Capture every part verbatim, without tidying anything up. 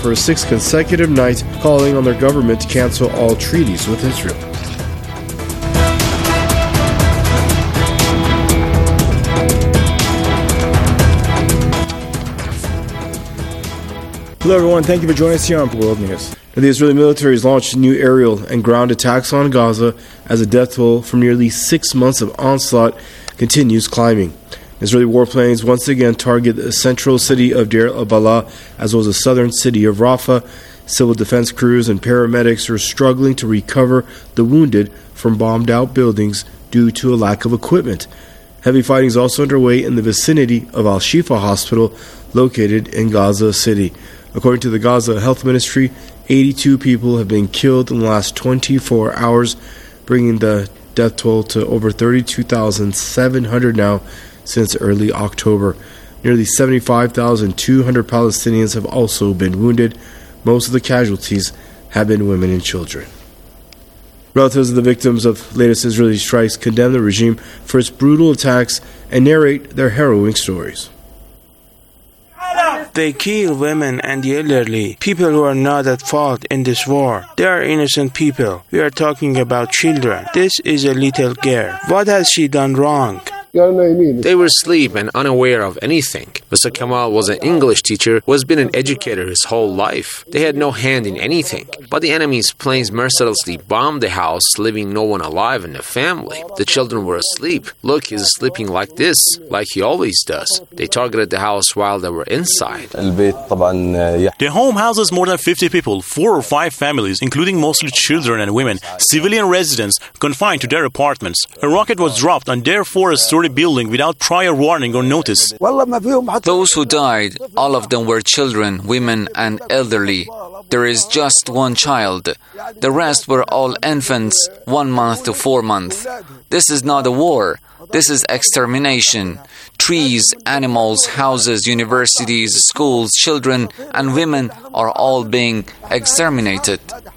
for a sixth consecutive night, calling on their government to cancel all treaties with Israel. Hello everyone, thank you for joining us here on World News. The Israeli military has launched new aerial and ground attacks on Gaza as the death toll from nearly six months of onslaught continues climbing. Israeli warplanes once again target the central city of Deir al-Balah as well as the southern city of Rafah. Civil defense crews and paramedics are struggling to recover the wounded from bombed-out buildings due to a lack of equipment. Heavy fighting is also underway in the vicinity of Al-Shifa Hospital located in Gaza City. According to the Gaza Health Ministry, eighty-two people have been killed in the last twenty-four hours, bringing the death toll to over thirty-two thousand seven hundred now since early October. Nearly seventy-five thousand two hundred Palestinians have also been wounded. Most of the casualties have been women and children. Relatives of the victims of latest Israeli strikes condemn the regime for its brutal attacks and narrate their harrowing stories. They kill women and the elderly, people who are not at fault in this war. They are innocent people. We are talking about children. This is a little girl. What has she done wrong? They were asleep and unaware of anything. Mister Kamal was an English teacher who has been an educator his whole life. They had no hand in anything. But the enemy's planes mercilessly bombed the house, leaving no one alive in the family. The children were asleep. Look, he's sleeping like this, like he always does. They targeted the house while they were inside. The home houses more than fifty people, four or five families, including mostly children and women, civilian residents confined to their apartments. A rocket was dropped on their four-story building without prior warning or notice. Those who died, all of them were children, women, and elderly. There is just one child. The rest were all infants, one month to four months. This is not a war. This is extermination. Trees, animals, houses, universities, schools, children, and women are all being exterminated.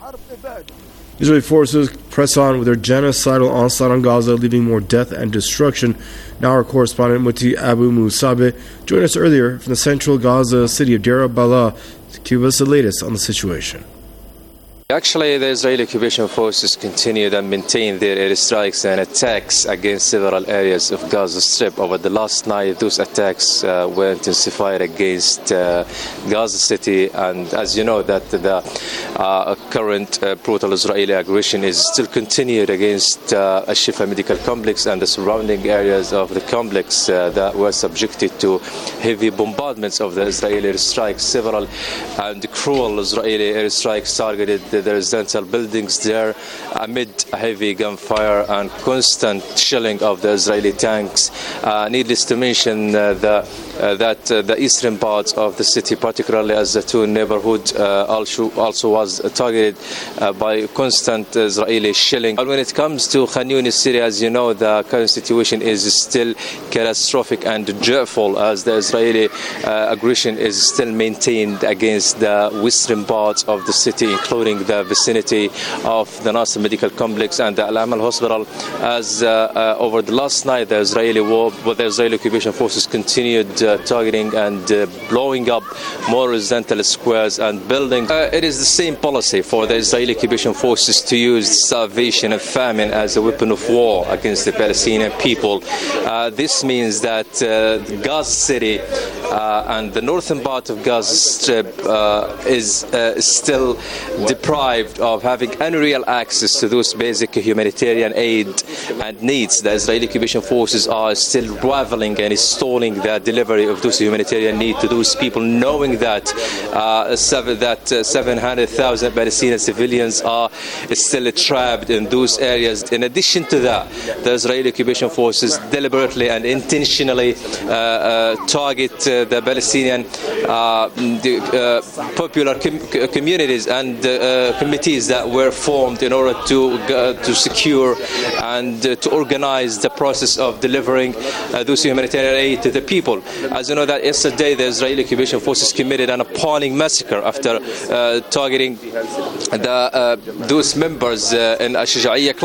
Israeli forces press on with their genocidal onslaught on Gaza, leaving more death and destruction. Now our correspondent Muti Abu Musabe joined us earlier from the central Gaza city of Deir al-Balah to give us the latest on the situation. Actually, the Israeli occupation forces continued and maintained their airstrikes and attacks against several areas of Gaza Strip. Over the last night, those attacks uh, were intensified against uh, Gaza City, and as you know, that the uh, current uh, brutal Israeli aggression is still continued against uh, Al-Shifa Medical Complex and the surrounding areas of the complex uh, that were subjected to heavy bombardments of the Israeli airstrikes. Several and cruel Israeli airstrikes targeted the residential buildings there amid heavy gunfire and constant shelling of the Israeli tanks. Uh, needless to mention uh, the, uh, that uh, the eastern parts of the city, particularly as the Zaitun neighborhood, uh, also, also was targeted uh, by constant Israeli shelling. But when it comes to Khan Yunis city, as you know, the current situation is still catastrophic and dreadful as the Israeli uh, aggression is still maintained against the western parts of the city, including the vicinity of the Nasser Medical Complex and the Al-Amal Hospital. As uh, uh, over the last night, the Israeli war, but the Israeli occupation forces continued uh, targeting and uh, blowing up more residential squares and buildings. Uh, it is the same policy for the Israeli occupation forces to use starvation and famine as a weapon of war against the Palestinian people. Uh, this means that uh, Gaza City uh, and the northern part of Gaza Strip uh, is uh, still deprived of having any real access to those basic humanitarian aid and needs. The Israeli occupation forces are still rivaling and stalling the delivery of those humanitarian needs to those people, knowing that uh, seven, that uh, seven hundred thousand Palestinian civilians are still trapped in those areas. In addition to that, the Israeli occupation forces deliberately and intentionally uh, uh, target uh, the Palestinian uh, the, uh, popular com- communities and uh, committees that were formed in order to uh, to secure and uh, to organize the process of delivering uh, those humanitarian aid to the people. As you know, that yesterday the Israeli occupation forces committed an appalling massacre after uh, targeting the, uh, those members uh, in Al-Shuja'iyya club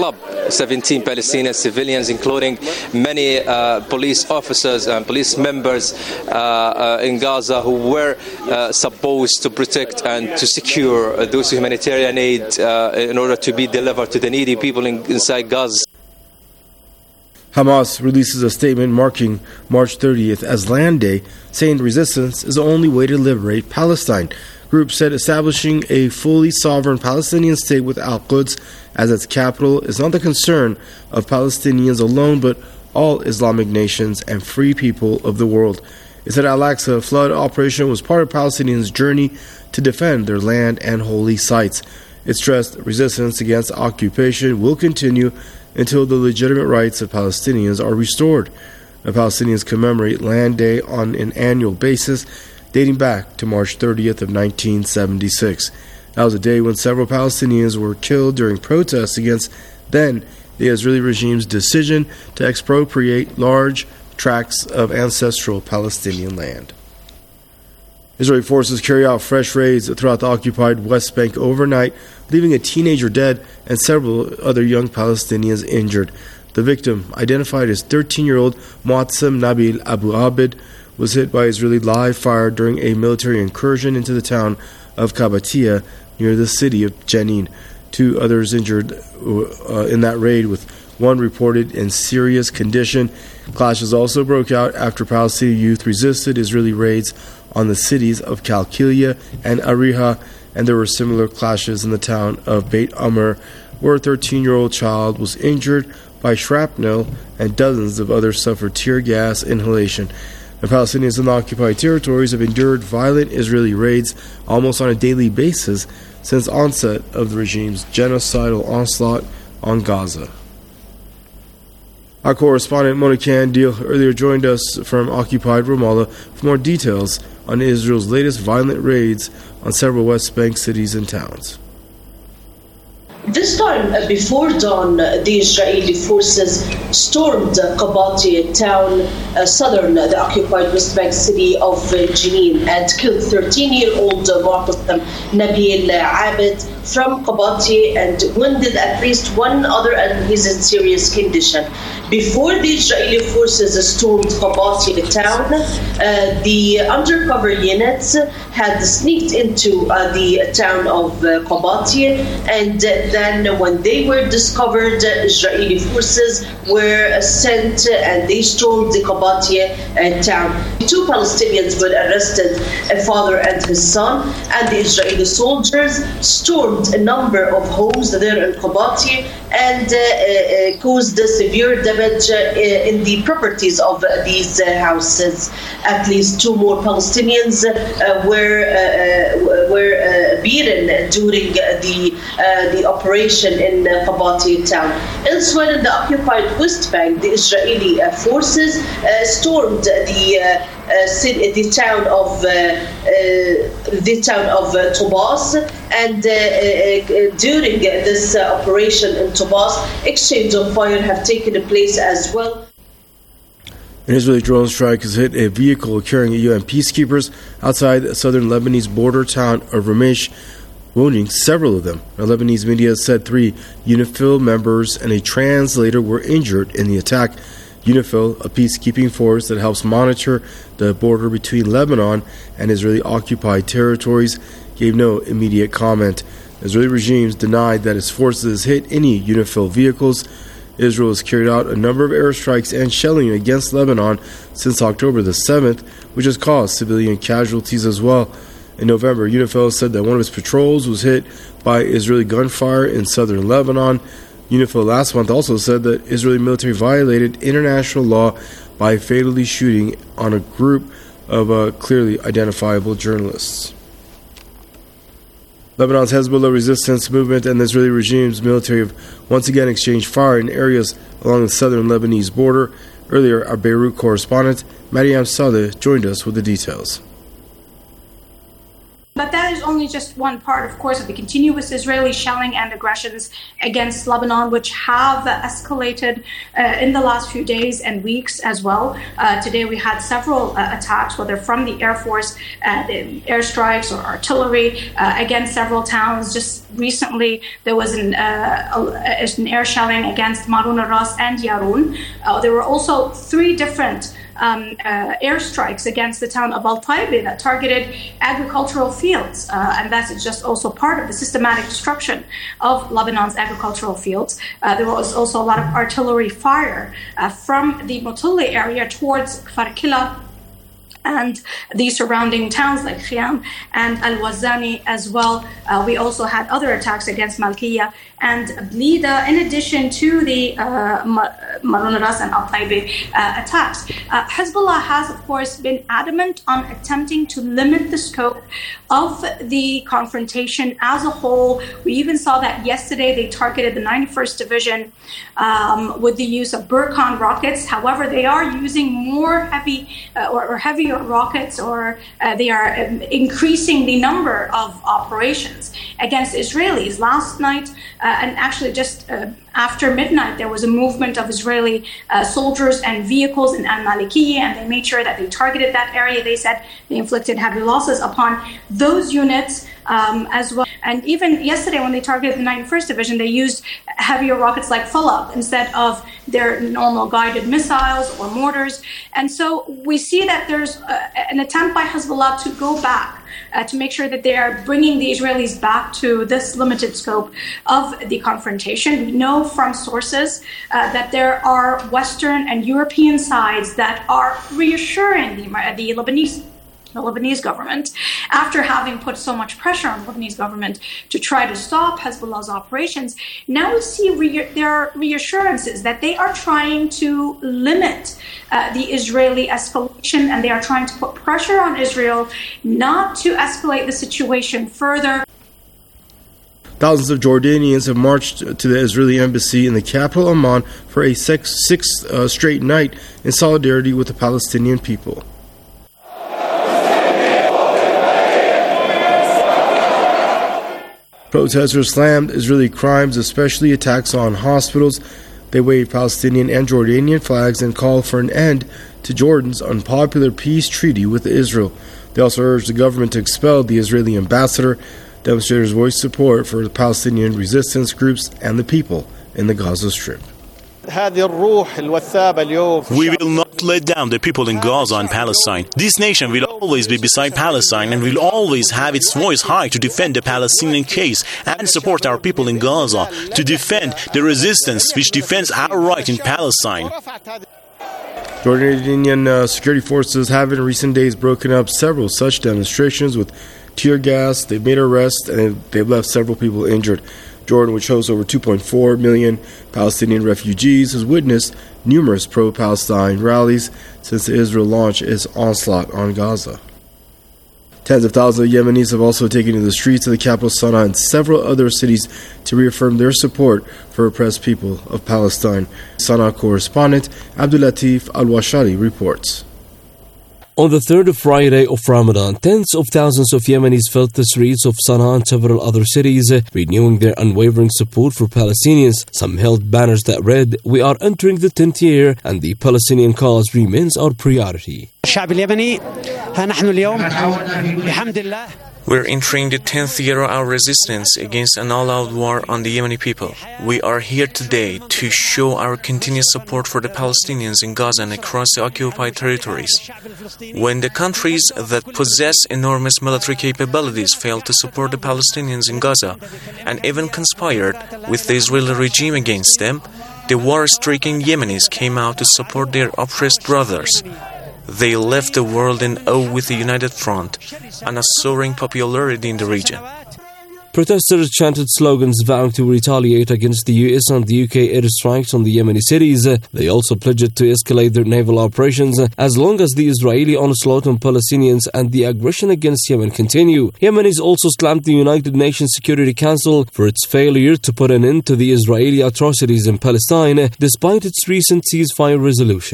seventeen Palestinian civilians, including many uh, police officers and police members uh, uh, in Gaza who were uh, supposed to protect and to secure those humanitarian aid uh, in order to be delivered to the needy people in, inside Gaza. Hamas releases a statement marking March thirtieth as Land Day, saying resistance is the only way to liberate Palestine. Group said establishing a fully sovereign Palestinian state with Al-Quds as its capital is not the concern of Palestinians alone, but all Islamic nations and free people of the world. It said Al-Aqsa flood operation was part of Palestinians' journey to defend their land and holy sites. It stressed resistance against occupation will continue until the legitimate rights of Palestinians are restored. The Palestinians commemorate Land Day on an annual basis, dating back to March thirtieth of nineteen seventy-six. That was a day when several Palestinians were killed during protests against then the Israeli regime's decision to expropriate large tracts of ancestral Palestinian land. Israeli forces carry out fresh raids throughout the occupied West Bank overnight, leaving a teenager dead and several other young Palestinians injured. The victim, identified as thirteen-year-old Muatsem Nabil Abu Abid, was hit by Israeli live fire during a military incursion into the town of Qabatia near the city of Jenin. Two others injured uh, in that raid, with one reported in serious condition. Clashes also broke out after Palestinian youth resisted Israeli raids on the cities of Qalqilia and Ariha, and there were similar clashes in the town of Beit Amr, where a thirteen-year-old child was injured by shrapnel and dozens of others suffered tear gas inhalation. The Palestinians in the occupied territories have endured violent Israeli raids almost on a daily basis since onset of the regime's genocidal onslaught on Gaza. Our correspondent Mona Kandil earlier joined us from occupied Ramallah for more details on Israel's latest violent raids on several West Bank cities and towns. This time, uh, before dawn, uh, the Israeli forces stormed uh, Qabati town, uh, southern uh, the occupied West Bank city of uh, Jenin, and killed thirteen-year-old uh, Mu'tasim Nabil uh, Abid from Qabati and wounded at least one other, and he's in serious condition. Before the Israeli forces stormed Qabati town, uh, the undercover units had sneaked into uh, the town of uh, Qabati, and uh, then when they were discovered, uh, Israeli forces were uh, sent uh, and they stormed the Qabati uh, town. Two Palestinians were arrested, a father and his son, and the Israeli soldiers stormed a number of homes there in Qabati and uh, uh, caused severe damage uh, in the properties of uh, these uh, houses. At least two more Palestinians uh, were uh, were uh, beaten during the uh, the operation in uh, Qabati town. Elsewhere in the occupied West Bank, the Israeli uh, forces uh, stormed the uh, uh, city, the town of uh, uh, the town of uh, Tobas, and uh, uh, during this uh, operation in Tobas, exchange of fire have taken place as well. An Israeli drone strike has hit a vehicle carrying U N peacekeepers outside the southern Lebanese border town of Ramesh, wounding several of them. Now, Lebanese media said three UNIFIL members and a translator were injured in the attack. UNIFIL, a peacekeeping force that helps monitor the border between Lebanon and Israeli-occupied territories, gave no immediate comment. Israeli regimes denied that its forces hit any UNIFIL vehicles. Israel has carried out a number of airstrikes and shelling against Lebanon since October the seventh, which has caused civilian casualties as well. In November, UNIFIL said that one of its patrols was hit by Israeli gunfire in southern Lebanon. UNIFIL last month also said that Israeli military violated international law by fatally shooting on a group of uh, clearly identifiable journalists. Lebanon's Hezbollah resistance movement and the Israeli regime's military have once again exchanged fire in areas along the southern Lebanese border. Earlier, our Beirut correspondent, Mariam Saleh, joined us with the details. But that is only just one part, of course, of the continuous Israeli shelling and aggressions against Lebanon, which have escalated uh, in the last few days and weeks as well. Uh, today we had several uh, attacks, whether from the Air Force, uh, the airstrikes or artillery uh, against several towns. Just recently, there was an, uh, an air shelling against Marun al-Ras and Yarun. Uh, there were also three different Um, uh, airstrikes against the town of Al-Taibi that targeted agricultural fields. Uh, and that's just also part of the systematic destruction of Lebanon's agricultural fields. Uh, there was also a lot of artillery fire uh, from the Mutulli area towards Kfar Kila and the surrounding towns like Khiam and Al-Wazani as well. Uh, we also had other attacks against Malkiya and Blida, in addition to the uh, Marun al-Ras and Al-Taibi uh, attacks. Uh, Hezbollah has, of course, been adamant on attempting to limit the scope of the confrontation as a whole. We even saw that yesterday they targeted the ninety-first Division um, with the use of Burkan rockets. However, they are using more heavy uh, or, or heavier rockets, or uh, they are um, increasing the number of operations against Israelis. Last night, uh, and actually just uh, after midnight, there was a movement of Israeli uh, soldiers and vehicles in Al-Malikiya, and they made sure that they targeted that area. They said they inflicted heavy losses upon those units um, as well. And even yesterday, when they targeted the ninety-first Division, they used heavier rockets like Falab instead of their normal guided missiles or mortars. And so we see that there's uh, an attempt by Hezbollah to go back Uh, to make sure that they are bringing the Israelis back to this limited scope of the confrontation. We know from sources uh, that there are Western and European sides that are reassuring the, the Lebanese the Lebanese government, after having put so much pressure on the Lebanese government to try to stop Hezbollah's operations. Now we see re- there are reassurances that they are trying to limit uh, the Israeli escalation, and they are trying to put pressure on Israel not to escalate the situation further. Thousands of Jordanians have marched to the Israeli embassy in the capital Amman for a six- sixth uh, straight night in solidarity with the Palestinian people. Protesters slammed Israeli crimes, especially attacks on hospitals. They waved Palestinian and Jordanian flags and called for an end to Jordan's unpopular peace treaty with Israel. They also urged the government to expel the Israeli ambassador. Demonstrators voiced support for the Palestinian resistance groups and the people in the Gaza Strip. We will not let down the people in Gaza and Palestine. This nation will always be beside Palestine and will always have its voice high to defend the Palestinian case and support our people in Gaza, to defend the resistance which defends our right in Palestine. Jordanian uh, security forces have in recent days broken up several such demonstrations with tear gas. They've made arrests and they've left several people injured. Jordan, which hosts over two point four million Palestinian refugees, has witnessed numerous pro-Palestine rallies since Israel launched its onslaught on Gaza. Tens of thousands of Yemenis have also taken to the streets of the capital Sana'a and several other cities to reaffirm their support for oppressed people of Palestine. Sana'a correspondent Abdulatif Al-Washali reports. On the third Friday of Ramadan, tens of thousands of Yemenis filled the streets of Sana'a and several other cities, renewing their unwavering support for Palestinians. Some held banners that read, "We are entering the tenth year and the Palestinian cause remains our priority." We're entering the tenth year of our resistance against an all-out war on the Yemeni people. We are here today to show our continued support for the Palestinians in Gaza and across the occupied territories. When the countries that possess enormous military capabilities failed to support the Palestinians in Gaza and even conspired with the Israeli regime against them, the war-stricken Yemenis came out to support their oppressed brothers. They left the world in awe with the United Front and a soaring popularity in the region. Protesters chanted slogans vowing to retaliate against the U S and the U K airstrikes on the Yemeni cities. They also pledged to escalate their naval operations as long as the Israeli onslaught on Palestinians and the aggression against Yemen continue. Yemenis also slammed the United Nations Security Council for its failure to put an end to the Israeli atrocities in Palestine despite its recent ceasefire resolution.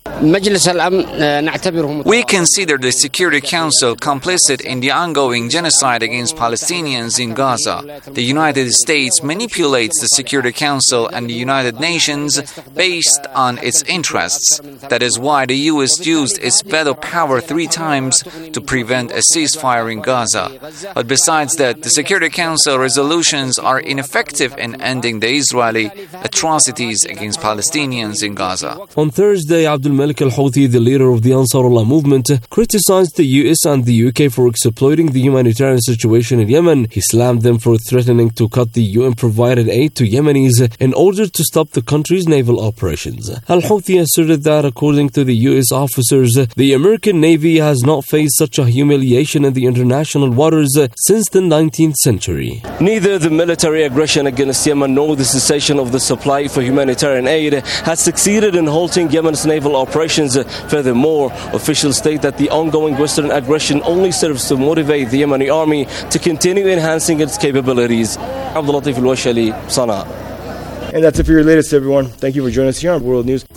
We consider the Security Council complicit in the ongoing genocide against Palestinians in Gaza. The United States manipulates the Security Council and the United Nations based on its interests. That is why the U S used its veto power three times to prevent a ceasefire in Gaza. But besides that, the Security Council resolutions are ineffective in ending the Israeli atrocities against Palestinians in Gaza. On Thursday, Abdul Malik al-Houthi, the leader of the Ansarullah movement, criticized the U S and the U K for exploiting the humanitarian situation in Yemen. He slammed them for threatening to cut the U N-provided aid to Yemenis in order to stop the country's naval operations. Al-Houthi asserted that, according to the U S officers, the American Navy has not faced such a humiliation in the international waters since the nineteenth century. Neither the military aggression against Yemen nor the cessation of the supply for humanitarian aid has succeeded in halting Yemen's naval operations. Furthermore, officials state that the ongoing Western aggression only serves to motivate the Yemeni army to continue enhancing its capabilities. Abdul Latif Al-Washali, Sana'a. And that's it for your latest, everyone. Thank you for joining us here on World News.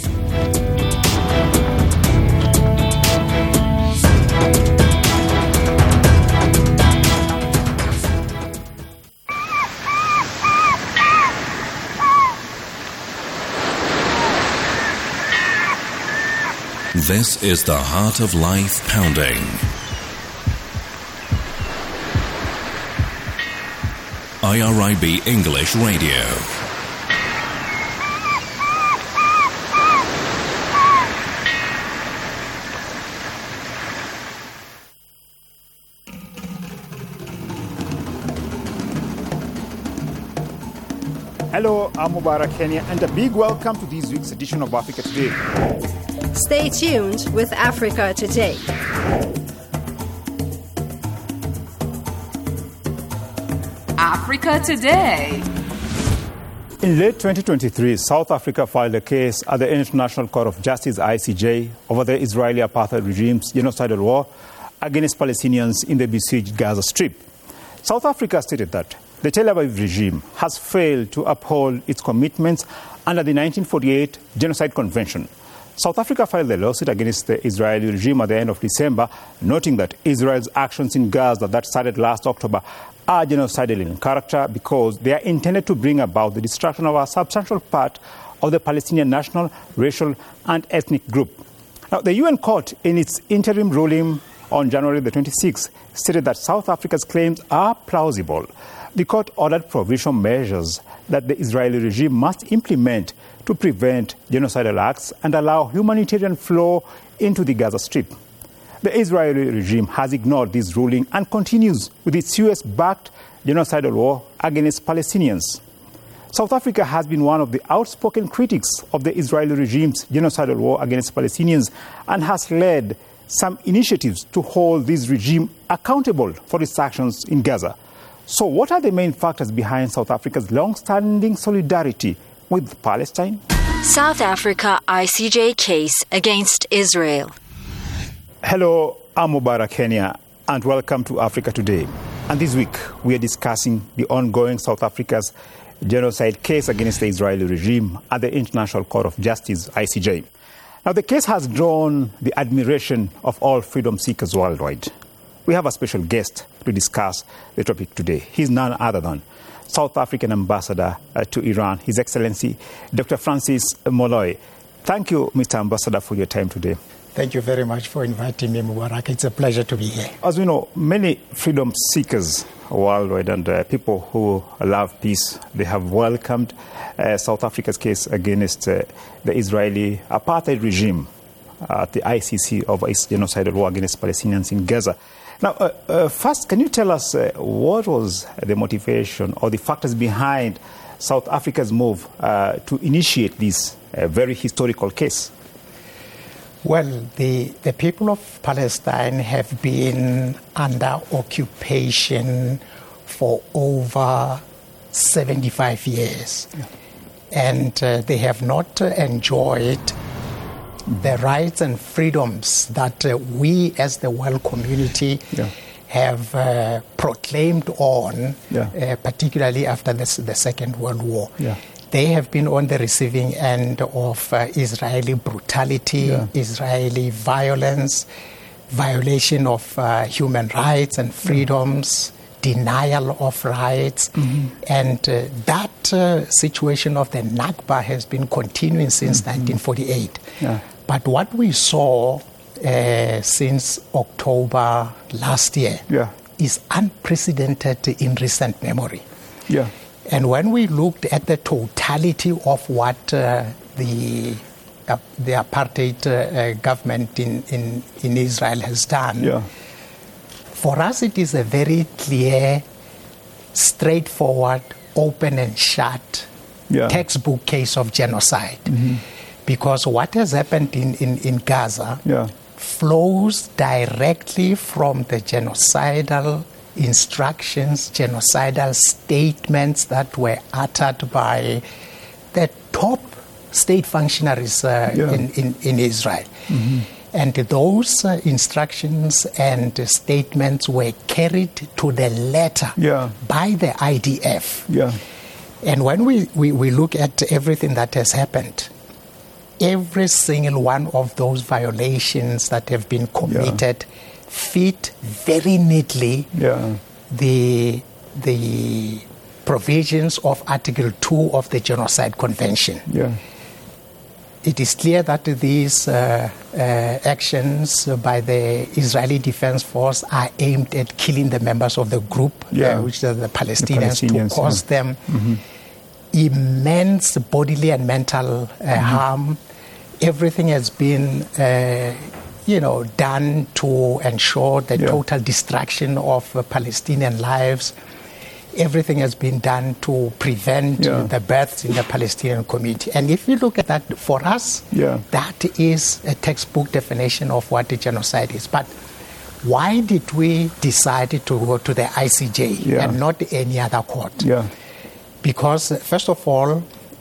This is the Heart of Life Pounding. I R I B English Radio. Hello, I'm Mubarak Kenya, and a big welcome to this week's edition of Africa Today. Stay tuned with Africa Today. Africa Today. In late twenty twenty-three, South Africa filed a case at the International Court of Justice, I C J, over the Israeli apartheid regime's genocidal war against Palestinians in the besieged Gaza Strip. South Africa stated that the Tel Aviv regime has failed to uphold its commitments under the nineteen forty-eight Genocide Convention. South Africa filed a lawsuit against the Israeli regime at the end of December, noting that Israel's actions in Gaza that started last October are genocidal in character because they are intended to bring about the destruction of a substantial part of the Palestinian national, racial, and ethnic group. Now, the U N court, in its interim ruling on January the twenty-sixth, stated that South Africa's claims are plausible. The court ordered provisional measures that the Israeli regime must implement to prevent genocidal acts and allow humanitarian flow into the Gaza Strip. The Israeli regime has ignored this ruling and continues with its U S-backed genocidal war against Palestinians. South Africa has been one of the outspoken critics of the Israeli regime's genocidal war against Palestinians and has led some initiatives to hold this regime accountable for its actions in Gaza. So what are the main factors behind South Africa's long-standing solidarity with Palestine? South Africa I C J case against Israel. Hello, I'm Mubarak Kenya, and welcome to Africa Today. And this week, we are discussing the ongoing South Africa's genocide case against the Israeli regime at the International Court of Justice, I C J. Now, the case has drawn the admiration of all freedom seekers worldwide. We have a special guest to discuss the topic today. He's none other than South African Ambassador uh, to Iran, His Excellency Doctor Francis Moloi. Thank you, Mister Ambassador, for your time today. Thank you very much for inviting me, Mubarak. It's a pleasure to be here. As we know, many freedom seekers worldwide and uh, people who love peace, they have welcomed uh, South Africa's case against uh, the Israeli apartheid regime at the I C C of its genocidal war against Palestinians in Gaza. Now, uh, uh, first, can you tell us uh, what was the motivation or the factors behind South Africa's move uh, to initiate this uh, very historical case? Well, the, the people of Palestine have been under occupation for over seventy-five years. Yeah. And uh, they have not uh, enjoyed the rights and freedoms that uh, we as the world community yeah. have uh, proclaimed on, yeah. uh, particularly after this, the Second World War. Yeah. they have been on the receiving end of uh, Israeli brutality, yeah. Israeli violence, violation of uh, human rights and freedoms, yeah. denial of rights. Mm-hmm. And uh, that uh, situation of the Nakba has been continuing since mm-hmm. nineteen forty-eight. Yeah. But what we saw uh, since October last year yeah. is unprecedented in recent memory. Yeah. And when we looked at the totality of what uh, the uh, the apartheid uh, government in, in, in Israel has done, yeah. for us it is a very clear, straightforward, open and shut yeah. textbook case of genocide. Mm-hmm. Because what has happened in, in, in Gaza yeah. flows directly from the genocidal instructions, genocidal statements that were uttered by the top state functionaries uh, yeah. in, in, in Israel. Mm-hmm. And those uh, instructions and uh, statements were carried to the letter yeah. by the I D F. Yeah. And when we, we, we look at everything that has happened, every single one of those violations that have been committed yeah. fit very neatly yeah. the the provisions of Article two of the Genocide Convention. Yeah. It is clear that these uh, uh, actions by the Israeli Defense Force are aimed at killing the members of the group, yeah. uh, which are the Palestinians, the Palestinians to cause yeah. them mm-hmm. immense bodily and mental uh, mm-hmm. harm. Everything has been uh, you know, done to ensure the yeah. total destruction of uh, Palestinian lives. Everything has been done to prevent yeah. the births in the Palestinian community. And if you look at that, for us, yeah. that is a textbook definition of what a genocide is. But why did we decide to go to the I C J yeah. and not any other court? Yeah. Because, first of all, uh,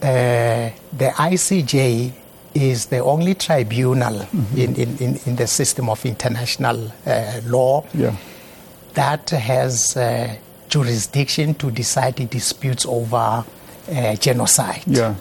the I C J is the only tribunal mm-hmm. in, in, in the system of international uh, law yeah. that has uh, jurisdiction to decide disputes over uh, genocide. Yeah.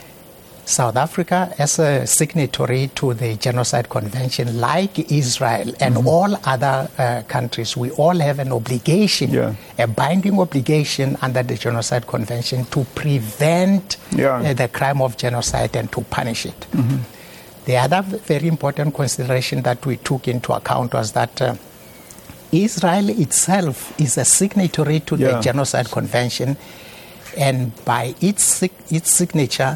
South Africa, as a signatory to the Genocide Convention, like Israel and mm-hmm. all other uh, countries, we all have an obligation, yeah. a binding obligation under the Genocide Convention to prevent yeah. uh, the crime of genocide and to punish it. Mm-hmm. The other very important consideration that we took into account was that uh, Israel itself is a signatory to yeah. the Genocide Convention, and by its its signature,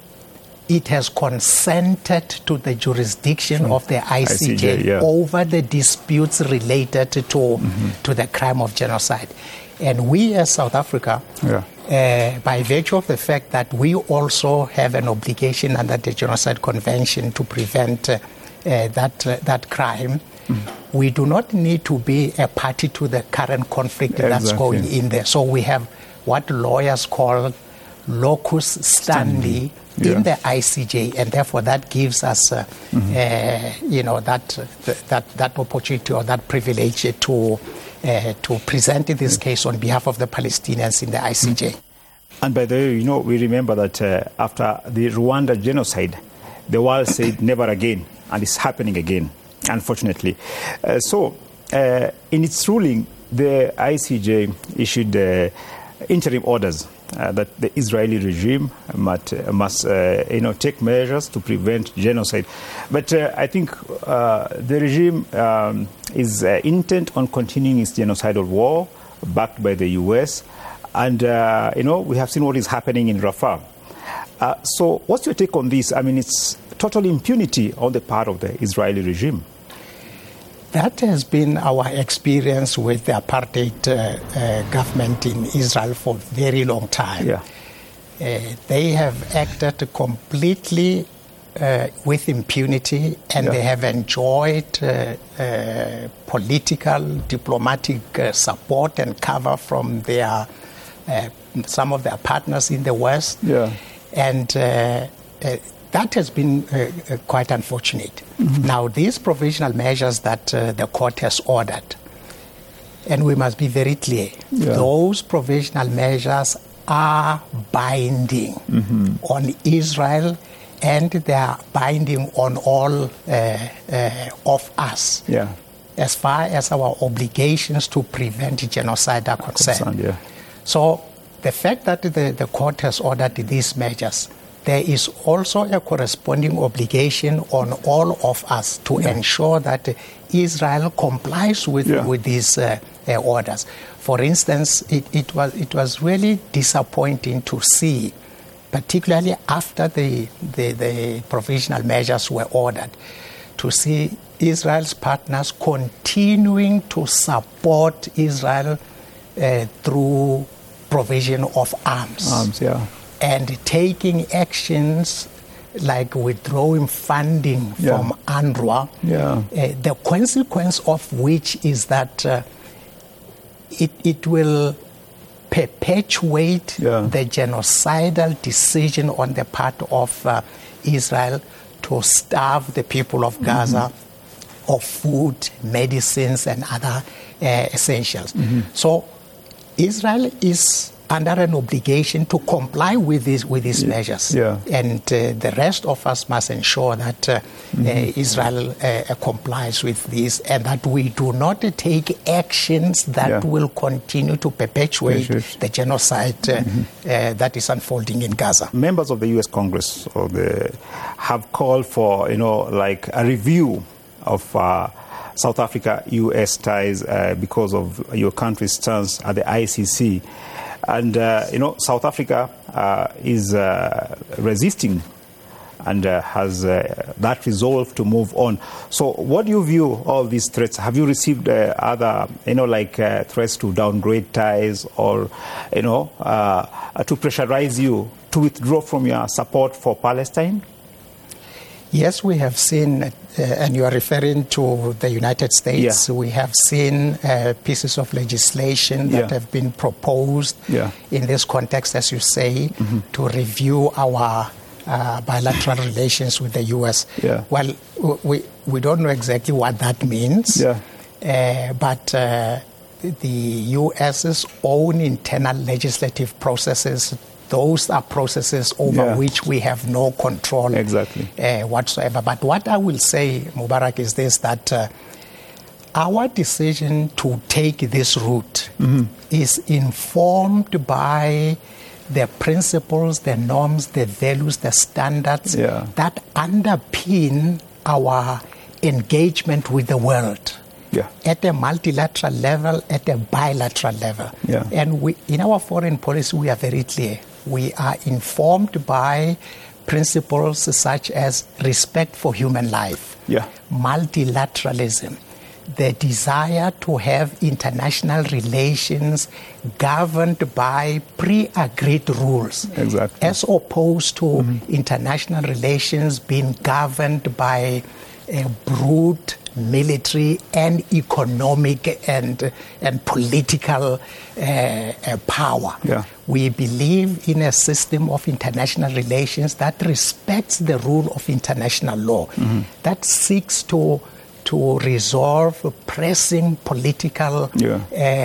it has consented to the jurisdiction mm. of the I C J, I C J yeah. over the disputes related to, mm-hmm. to the crime of genocide. And we as South Africa, yeah. uh, by virtue of the fact that we also have an obligation under the Genocide Convention to prevent uh, uh, that, uh, that crime, mm. we do not need to be a party to the current conflict exactly. that's going in there. So we have what lawyers call locus standi yeah. in the I C J, and therefore that gives us, uh, mm-hmm. uh, you know, that uh, that that opportunity or that privilege to uh, to present this yeah. case on behalf of the Palestinians in the I C J. And by the way, you know, we remember that uh, after the Rwanda genocide, the world said never again, and it's happening again, unfortunately. Uh, so, uh, in its ruling, the I C J issued uh, interim orders. Uh, that the Israeli regime must, uh, must uh, you know, take measures to prevent genocide. But uh, I think uh, the regime um, is uh, intent on continuing its genocidal war, backed by the U S. And, uh, you know, we have seen what is happening in Rafah. Uh, so what's your take on this? I mean, it's total impunity on the part of the Israeli regime. That has been our experience with the apartheid uh, uh, government in Israel for a very long time. Yeah. Uh, they have acted completely uh, with impunity, and yeah. they have enjoyed uh, uh, political, diplomatic uh, support and cover from their uh, some of their partners in the West. Yeah. And uh, uh, that has been uh, uh, quite unfortunate. Mm-hmm. Now, these provisional measures that uh, the court has ordered, and we must be very clear, yeah. those provisional measures are binding mm-hmm. on Israel, and they are binding on all uh, uh, of us. Yeah. As far as our obligations to prevent genocide are concerned. Concerned, yeah. So the fact that the, the court has ordered these measures, there is also a corresponding obligation on all of us to yeah. ensure that Israel complies with, yeah. with these uh, uh, orders. For instance, it, it, was, it was really disappointing to see, particularly after the, the, the provisional measures were ordered, to see Israel's partners continuing to support Israel uh, through provision of arms. Arms, yeah. And taking actions like withdrawing funding yeah. from UNRWA, yeah. uh, the consequence of which is that uh, it, it will perpetuate yeah. the genocidal decision on the part of uh, Israel to starve the people of Gaza mm-hmm. of food, medicines, and other uh, essentials. Mm-hmm. So Israel is under an obligation to comply with these with these yeah. measures, yeah. and uh, the rest of us must ensure that uh, mm-hmm. uh, Israel uh, complies with this, and that we do not take actions that yeah. will continue to perpetuate Perpetuate. the genocide uh, mm-hmm. uh, that is unfolding in Gaza. Members of the U S Congress or the, have called for, you know, like a review of uh, South Africa U S ties uh, because of your country's stance at the I C C. And, uh, you know, South Africa uh, is uh, resisting and uh, has uh, that resolve to move on. So what do you view all these threats? Have you received uh, other, you know, like uh, threats to downgrade ties or, you know, uh, to pressurize you to withdraw from your support for Palestine? Yes, we have seen, uh, and you are referring to the United States, yeah. we have seen uh, pieces of legislation that yeah. have been proposed yeah. in this context, as you say, mm-hmm. to review our uh, bilateral relations with the U S. Yeah. Well, we, we don't know exactly what that means, yeah. uh, but uh, the U S's own internal legislative processes, those are processes over yeah. which we have no control exactly. uh, whatsoever. But what I will say, Mubarak, is this, that uh, our decision to take this route mm-hmm. is informed by the principles, the norms, the values, the standards yeah. that underpin our engagement with the world. Yeah. At a multilateral level, at a bilateral level. Yeah. And we, in our foreign policy, we are very clear. We are informed by principles such as respect for human life, yeah. multilateralism, the desire to have international relations governed by pre-agreed rules, exactly. as opposed to mm-hmm. international relations being governed by a brute military and economic and and political uh, uh, power. Yeah. We believe in a system of international relations that respects the rule of international law, mm-hmm. that seeks to to resolve pressing political yeah.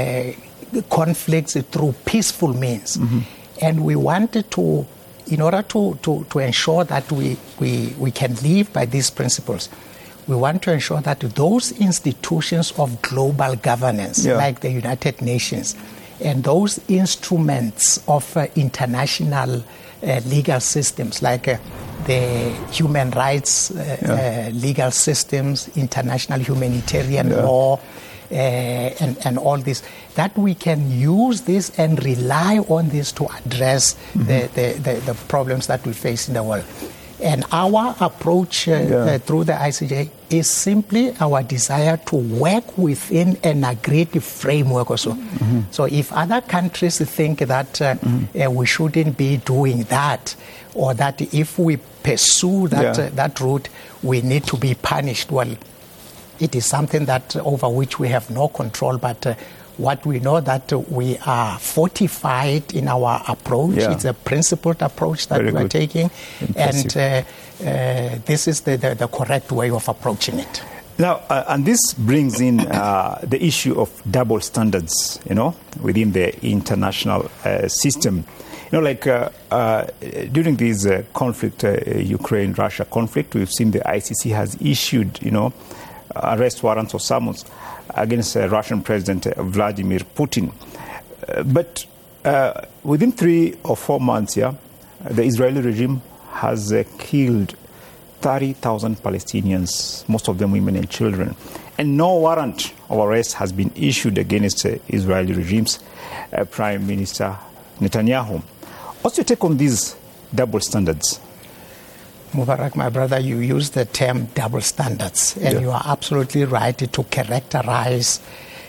uh, conflicts through peaceful means. Mm-hmm. And we wanted to, in order to, to, to ensure that we, we, we can live by these principles, we want to ensure that those institutions of global governance, yeah. like the United Nations, and those instruments of uh, international uh, legal systems, like uh, the human rights uh, yeah. uh, legal systems, international humanitarian yeah. law, uh, and, and all this, that we can use this and rely on this to address mm-hmm. the, the, the, the problems that we face in the world. And our approach uh, yeah. uh, through the I C J is simply our desire to work within an agreed framework also. Mm-hmm. So if other countries think that uh, mm-hmm. uh, we shouldn't be doing that, or that if we pursue that, yeah. uh, that route, we need to be punished, well, it is something that uh, over which we have no control, but uh, what we know that uh, we are fortified in our approach. Yeah. It's a principled approach that Very we are good. taking. Impressive. And uh, uh, this is the, the, the correct way of approaching it. Now, uh, and this brings in uh, the issue of double standards, you know, within the international uh, system. You know, like uh, uh, during this uh, conflict, uh, Ukraine-Russia conflict, we've seen the I C C has issued, you know, arrest warrants or summons against uh, Russian President Vladimir Putin. Uh, but uh, within three or four months, yeah, the Israeli regime has uh, killed thirty thousand Palestinians, most of them women and children. And no warrant of arrest has been issued against the Israeli regime's uh, Prime Minister Netanyahu. What's your take on these double standards? Mubarak, my brother, you use the term double standards, and yeah. you are absolutely right to characterize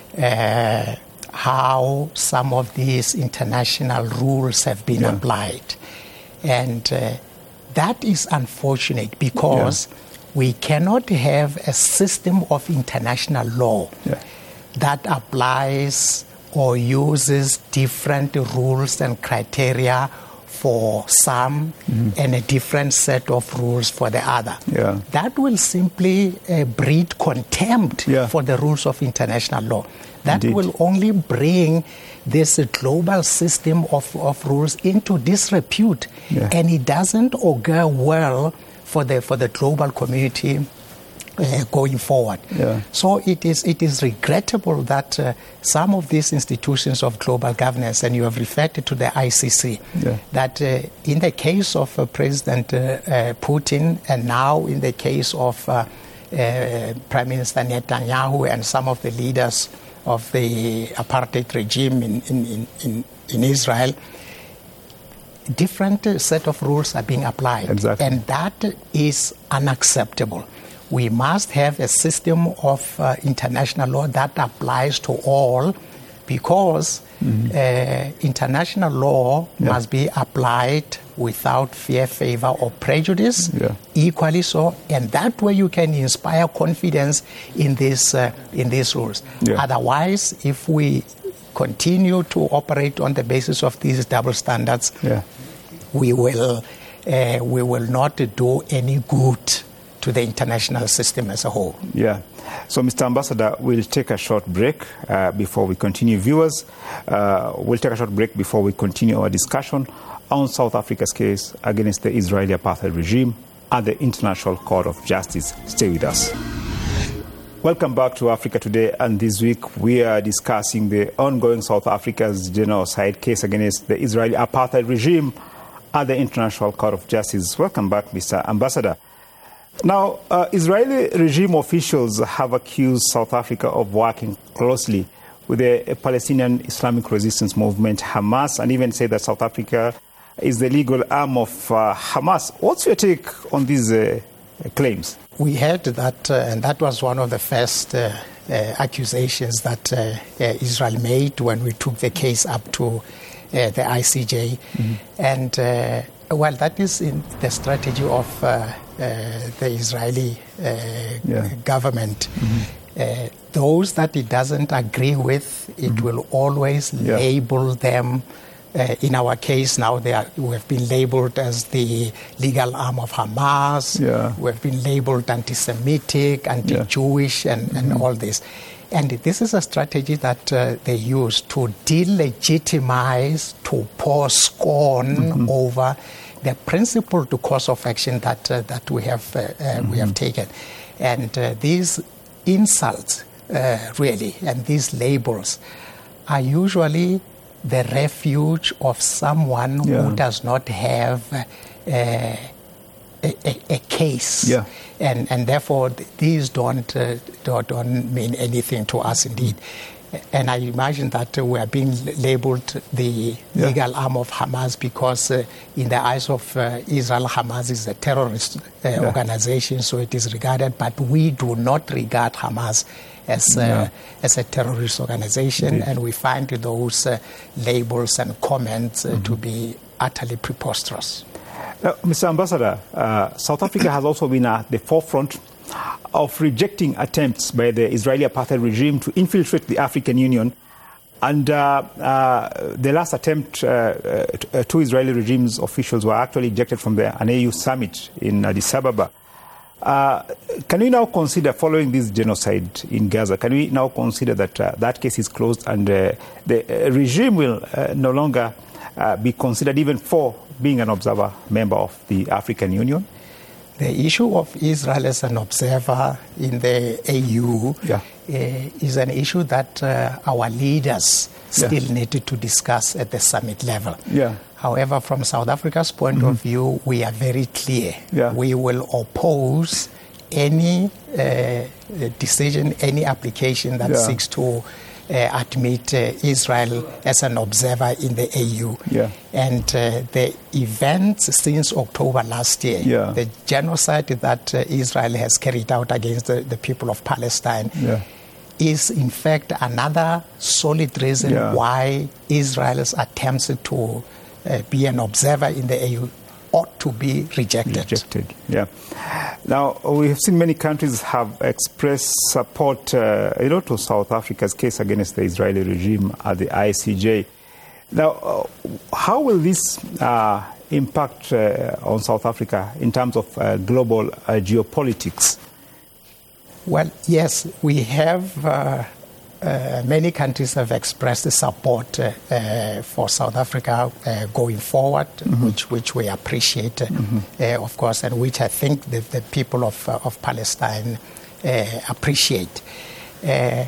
uh, how some of these international rules have been yeah. applied. And uh, that is unfortunate because yeah. we cannot have a system of international law yeah. that applies or uses different rules and criteria for some mm-hmm. and a different set of rules for the other. Yeah. That will simply uh, breed contempt yeah. for the rules of international law. That Indeed. will only bring this uh, global system of, of rules into disrepute. Yeah. And it doesn't augur well for the, for the global community Uh, going forward. Yeah. So it is it is regrettable that uh, some of these institutions of global governance, and you have referred to the I C C, yeah. that uh, in the case of uh, President uh, uh, Putin, and now in the case of uh, uh, Prime Minister Netanyahu and some of the leaders of the apartheid regime in, in, in, in Israel, different uh, set of rules are being applied. Exactly. And that is unacceptable. We must have a system of uh, international law that applies to all, because mm-hmm. uh, international law yeah. must be applied without fear, favor, or prejudice, yeah. equally so, and that way you can inspire confidence in this uh, in these rules. Yeah. Otherwise, if we continue to operate on the basis of these double standards, yeah. we will uh, we will not do any good to the international system as a whole. Yeah. So, Mister Ambassador, we'll take a short break uh, before we continue. Viewers, uh, we'll take a short break before we continue our discussion on South Africa's case against the Israeli apartheid regime at the International Court of Justice. Stay with us. Welcome back to Africa Today, and this week we are discussing the ongoing South Africa's genocide case against the Israeli apartheid regime at the International Court of Justice. Welcome back, Mister Ambassador. Now, uh, Israeli regime officials have accused South Africa of working closely with the Palestinian Islamic Resistance Movement, Hamas, and even say that South Africa is the legal arm of uh, Hamas. What's your take on these uh, claims? We heard that, uh, and that was one of the first uh, uh, accusations that uh, uh, Israel made when we took the case up to uh, the I C J. Mm-hmm. And, uh, well, that is in the strategy of uh, Uh, the Israeli uh, yeah. government. Mm-hmm. Uh, those that it doesn't agree with, it mm-hmm. will always yeah. label them. Uh, in our case now, they are, we have been labeled as the legal arm of Hamas. Yeah. We have been labeled anti-Semitic, anti-Jewish, yeah. and, and mm-hmm. all this. And this is a strategy that uh, they use to delegitimize, to pour scorn mm-hmm. over the principled course of action that uh, that we have uh, uh, mm-hmm. we have taken, and uh, these insults, uh, really, and these labels, are usually the refuge of someone yeah. who does not have uh, a, a, a case, yeah. and and therefore these don't, uh, don't don't mean anything to us, indeed. And I imagine that uh, we are being labeled the yeah. legal arm of Hamas because uh, in the eyes of uh, Israel, Hamas is a terrorist uh, yeah. organization, so it is regarded, but we do not regard Hamas as, uh, yeah. as a terrorist organization, Indeed. and we find those uh, labels and comments uh, mm-hmm. to be utterly preposterous. Uh, Mister Ambassador, uh, South Africa has also been at the forefront of rejecting attempts by the Israeli apartheid regime to infiltrate the African Union. And uh, uh, the last attempt, uh, uh, two Israeli regime's officials were actually ejected from the A N A U summit in Addis Ababa. Uh, can we now consider, following this genocide in Gaza, can we now consider that uh, that case is closed and uh, the uh, regime will uh, no longer uh, be considered even for being an observer member of the African Union? The issue of Israel as an observer in the A U yeah. uh, is an issue that uh, our leaders still yeah. need to discuss at the summit level. Yeah. However, from South Africa's point mm-hmm. of view, we are very clear. Yeah. We will oppose any uh, decision, any application that yeah. seeks to uh, admit uh, Israel as an observer in the A U. Yeah. And uh, the events since October last year, yeah. the genocide that uh, Israel has carried out against the, the people of Palestine, yeah. is in fact another solid reason yeah. why Israel's attempts to uh, be an observer in the A U ought to be rejected. Rejected, yeah. Now, we have seen many countries have expressed support, uh, you know, to South Africa's case against the Israeli regime at the I C J. Now, uh, how will this uh, impact uh, on South Africa in terms of uh, global uh, geopolitics? Well, yes, we have, uh, uh, many countries have expressed support uh, uh, for South Africa uh, going forward, mm-hmm. which which we appreciate, mm-hmm. uh, of course, and which I think the, the people of, uh, of Palestine uh, appreciate. Uh,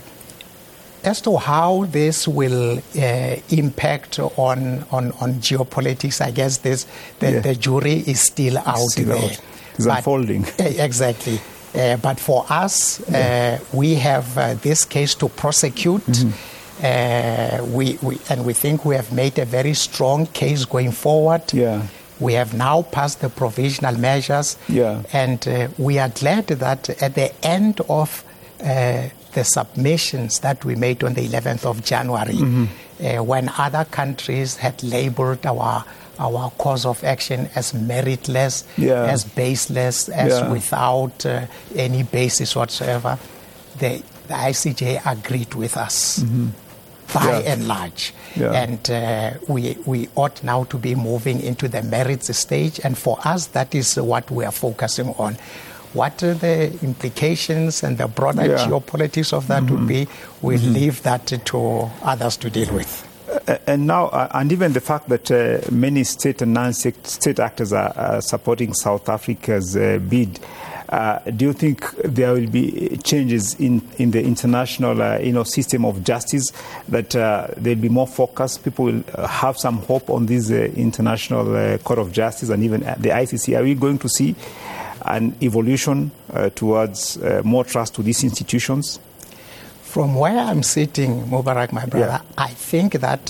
as to how this will uh, impact on, on, on geopolitics, I guess this the, yeah. the jury is still out still there. Out. It's but, unfolding. Uh, exactly. Uh, but for us, yeah. uh, we have uh, this case to prosecute, mm-hmm. uh, we, we, and we think we have made a very strong case going forward. Yeah. We have now passed the provisional measures, yeah. and uh, we are glad that at the end of uh, the submissions that we made on the eleventh of January, mm-hmm. uh, when other countries had labeled our our course of action as meritless, yeah. as baseless, as yeah. without uh, any basis whatsoever, the, the I C J agreed with us mm-hmm. by yeah. and large. Yeah. And uh, we, we ought now to be moving into the merits stage, and for us that is what we are focusing on. What are the implications and the broader yeah. geopolitics of that mm-hmm. would be, we'll mm-hmm. leave that to others to deal with. Uh, and now, uh, and even the fact that uh, many state and non-state state actors are uh, supporting South Africa's uh, bid, uh, do you think there will be changes in, in the international uh, you know, system of justice, that uh, there will be more focus? People will uh, have some hope on this uh, international uh, court of justice and even the I C C. Are we going to see an evolution uh, towards uh, more trust to these institutions? From where I'm sitting, Mubarak, my brother, yeah. I think that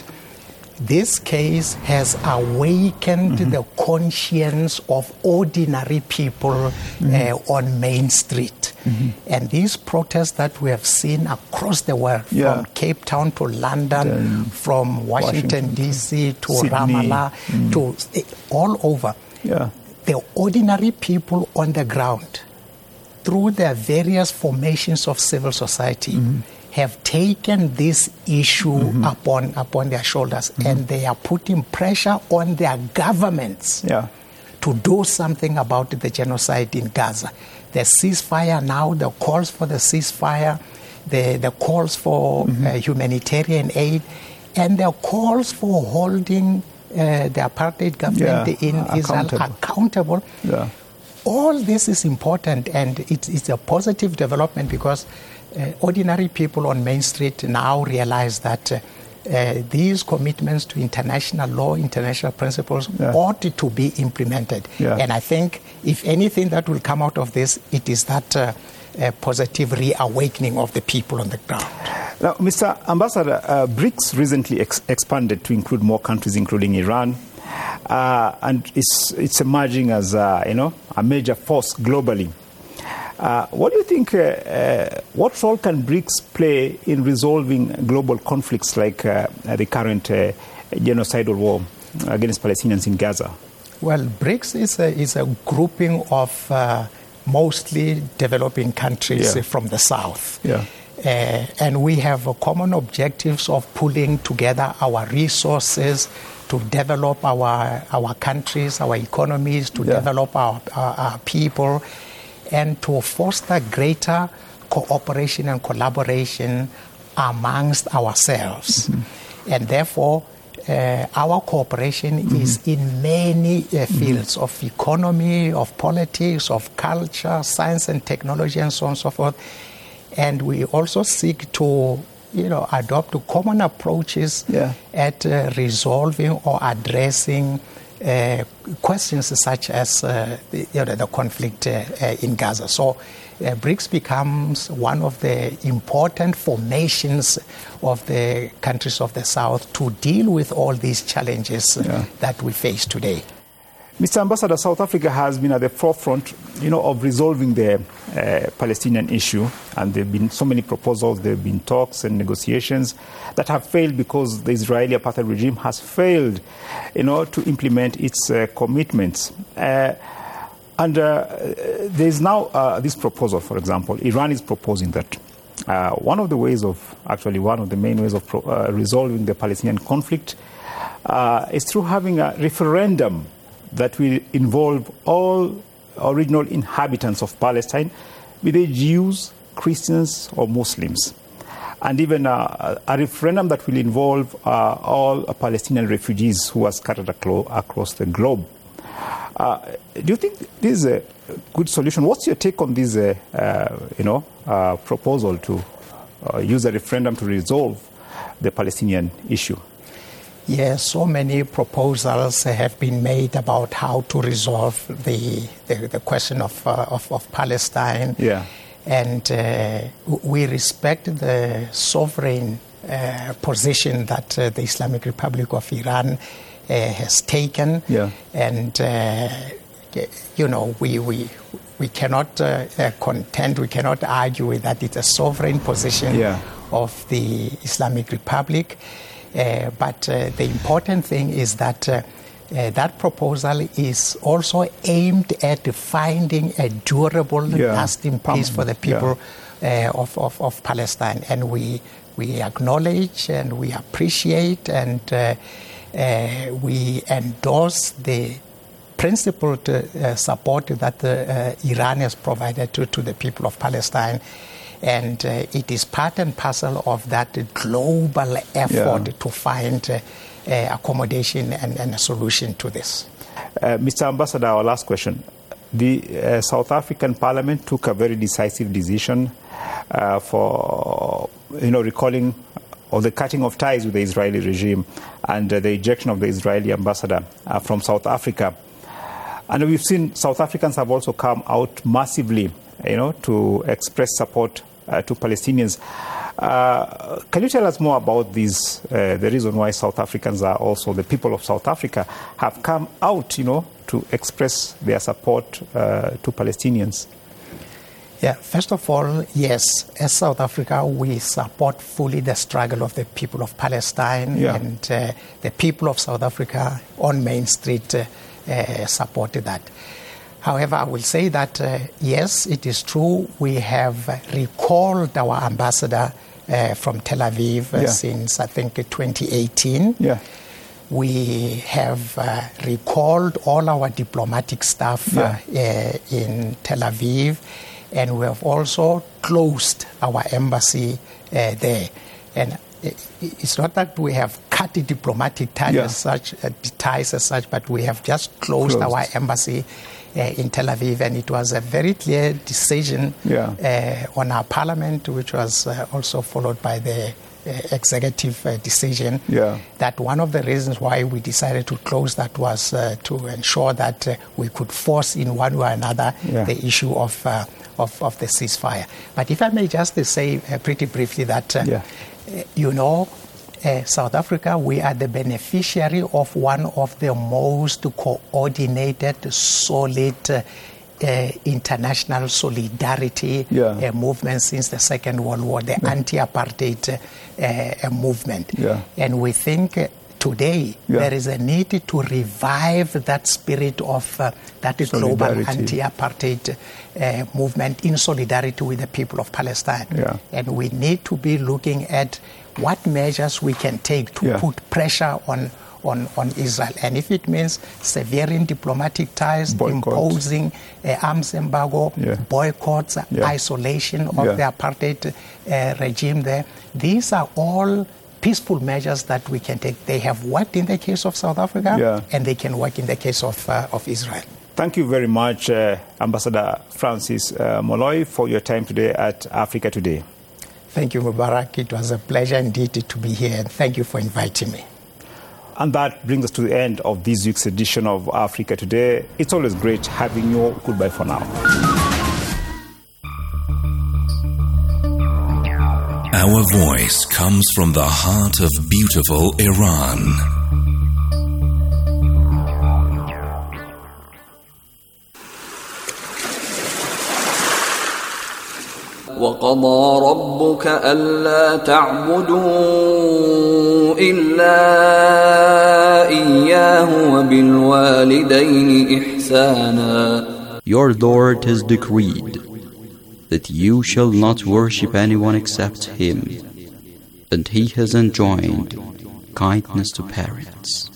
this case has awakened mm-hmm. the conscience of ordinary people mm-hmm. uh, on Main Street. Mm-hmm. And these protests that we have seen across the world, yeah. from Cape Town to London, um, from Washington, Washington D C to Sydney. Ramallah, mm-hmm. to uh, all over, yeah. the ordinary people on the ground, through their various formations of civil society, mm-hmm. have taken this issue mm-hmm. upon upon their shoulders, mm-hmm. and they are putting pressure on their governments yeah. to do something about the genocide in Gaza. The ceasefire now, the calls for the ceasefire, the, the calls for mm-hmm. uh, humanitarian aid, and the calls for holding uh, the apartheid government yeah. in accountable. Israel accountable. Yeah. All this is important, and it, it's a positive development, because uh, ordinary people on Main Street now realize that uh, uh, these commitments to international law, international principles yeah. ought to be implemented. Yeah. And I think, if anything that will come out of this, it is that uh, uh, positive reawakening of the people on the ground. Now, Mister Ambassador, uh, BRICS recently ex- expanded to include more countries, including Iran. Uh, and it's it's emerging as uh, you know a major force globally. Uh, what do you think? Uh, uh, what role can BRICS play in resolving global conflicts like uh, the current uh, genocidal war against Palestinians in Gaza? Well, BRICS is a, is a grouping of uh, mostly developing countries yeah. from the south. Yeah. Uh, and we have uh, common objectives of pulling together our resources to develop our our countries, our economies, to yeah. develop our, our, our people. and to foster greater cooperation and collaboration amongst ourselves. Mm-hmm. And therefore, uh, our cooperation mm-hmm. is in many uh, fields mm-hmm. of economy, of politics, of culture, science and technology, and so on and so forth. And we also seek to, you know, adopt common approaches yeah. at uh, resolving or addressing uh, questions such as uh, the, you know, the conflict uh, uh, in Gaza. So uh, BRICS becomes one of the important formations of the countries of the South to deal with all these challenges yeah. that we face today. Mister Ambassador, South Africa has been at the forefront, you know, of resolving the uh, Palestinian issue, and there have been so many proposals, there have been talks and negotiations that have failed because the Israeli apartheid regime has failed, you know, to implement its uh, commitments. Uh, and uh, there is now uh, this proposal, for example, Iran is proposing that uh, one of the ways of, actually one of the main ways of pro- uh, resolving the Palestinian conflict uh, is through having a referendum that will involve all original inhabitants of Palestine, be they Jews, Christians, or Muslims. And even uh, a referendum that will involve uh, all Palestinian refugees who are scattered aclo- across the globe. Uh, do you think this is a good solution? What's your take on this uh, uh, you know, uh, proposal to uh, use a referendum to resolve the Palestinian issue? Yes, so many proposals have been made about how to resolve the the, the question of, uh, of of Palestine. Yeah. And uh, we respect the sovereign uh, position that uh, the Islamic Republic of Iran uh, has taken. Yeah. And uh, you know, we we we cannot uh, uh, contend, we cannot argue with that. It's a sovereign position yeah. of the Islamic Republic. Uh, but uh, the important thing is that uh, uh, that proposal is also aimed at finding a durable, yeah. lasting peace for the people yeah. uh, of, of, of Palestine. And we we acknowledge and we appreciate and uh, uh, we endorse the principled uh, support that uh, Iran has provided to, to the people of Palestine. And uh, it is part and parcel of that global effort yeah. to find uh, uh, accommodation and, and a solution to this. Uh, Mister Ambassador, our last question. The uh, South African Parliament took a very decisive decision uh, for, you know, recalling or the cutting of ties with the Israeli regime and uh, the ejection of the Israeli ambassador uh, from South Africa. And we've seen South Africans have also come out massively, you know, to express support uh, to Palestinians. Uh, can you tell us more about this, uh, the reason why South Africans are also, the people of South Africa, have come out, you know, to express their support uh, to Palestinians? Yeah, first of all, yes, as South Africa, we support fully the struggle of the people of Palestine yeah. and uh, the people of South Africa on Main Street uh, uh, supported that. However, I will say that, uh, yes, it is true, we have recalled our ambassador uh, from Tel Aviv uh, yeah. since, I think, twenty eighteen. Yeah. We have uh, recalled all our diplomatic staff yeah. uh, uh, in Tel Aviv, and we have also closed our embassy uh, there. And it's not that we have cut the diplomatic ties, yeah. as such, uh, ties as such, but we have just closed, closed. our embassy uh, in Tel Aviv, and it was a very clear decision yeah. uh, on our parliament, which was uh, also followed by the uh, executive uh, decision, yeah. that one of the reasons why we decided to close that was uh, to ensure that uh, we could force in one way or another yeah. the issue of, uh, of, of the ceasefire. But if I may just say uh, pretty briefly that, uh, yeah. you know, uh, South Africa, we are the beneficiary of one of the most coordinated, solid uh, uh, international solidarity yeah. uh, movement since the Second World War, the yeah. anti-apartheid uh, uh, movement. Yeah. And we think uh, today yeah. there is a need to revive that spirit of uh, that global anti-apartheid uh, movement in solidarity with the people of Palestine. Yeah. And we need to be looking at what measures we can take to yeah. put pressure on on, on Israel. And if it means severing diplomatic ties, boycott. imposing uh, arms embargo, yeah. boycotts, yeah. isolation of yeah. the apartheid uh, regime there, these are all peaceful measures that we can take. They have worked in the case of South Africa, yeah. and they can work in the case of, uh, of Israel. Thank you very much, uh, Ambassador Francis uh, Moloi, for your time today at Africa Today. Thank you, Mubarak. It was a pleasure indeed to be here, and thank you for inviting me. And that brings us to the end of this week's edition of Africa Today. It's always great having you. Goodbye for now. Our voice comes from the heart of beautiful Iran. وَقَضَى رَبُّكَ أَلَّا تَعْبُدُوا إِلَّا إِيَّاهُ وَبِالْوَالِدَيْنِ إِحْسَانًا. Your Lord has decreed that you shall not worship anyone except Him, and He has enjoined kindness to parents.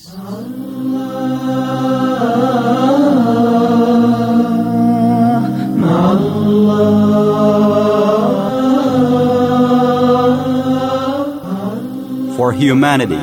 For humanity.